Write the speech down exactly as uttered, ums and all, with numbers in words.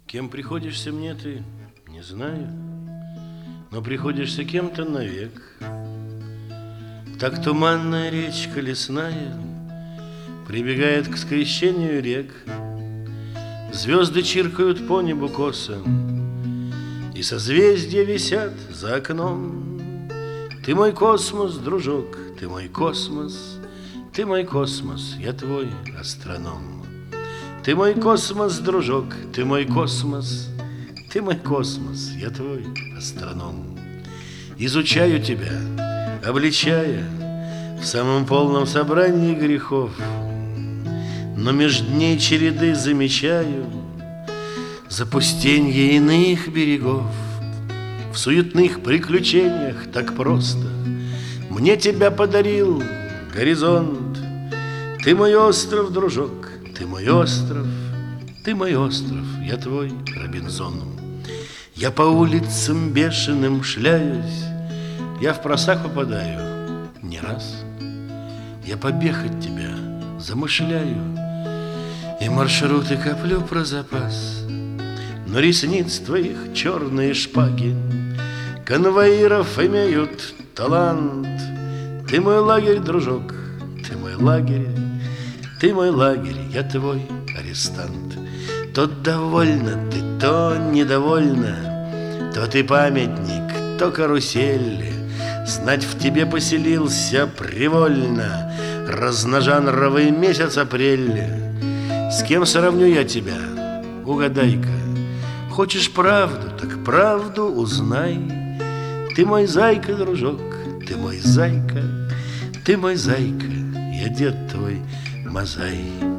Кем приходишься мне ты, не знаю, но приходишься кем-то навек. Так туманная речка лесная прибегает к скрещению рек. Звезды чиркают по небу косо, и созвездия висят за окном. Ты мой космос, дружок, ты мой космос, ты мой космос, я твой астроном. Ты мой космос, дружок, ты мой космос, ты мой космос, я твой астроном. Изучаю тебя, обличая в самом полном собрании грехов, но меж дней череды замечаю запустенье иных берегов. В суетных приключениях так просто мне тебя подарил горизонт. Ты мой остров, дружок, ты мой остров, ты мой остров, я твой Робинзон. Я по улицам бешеным шляюсь, я в просак попадаю не раз. Я побег от тебя замышляю, и маршруты коплю про запас. Но ресниц твоих черные шпаги конвоиров имеют талант. Ты мой лагерь, дружок, ты мой лагерь, ты мой лагерь, я твой арестант. То довольна ты, то недовольна, то ты памятник, то карусель. Знать, в тебе поселился привольно разножанровый месяц апрель. С кем сравню я тебя, угадай-ка. Хочешь правду, так правду узнай. Ты мой зайка, дружок, ты мой зайка, ты мой зайка, я дед твой Мазай.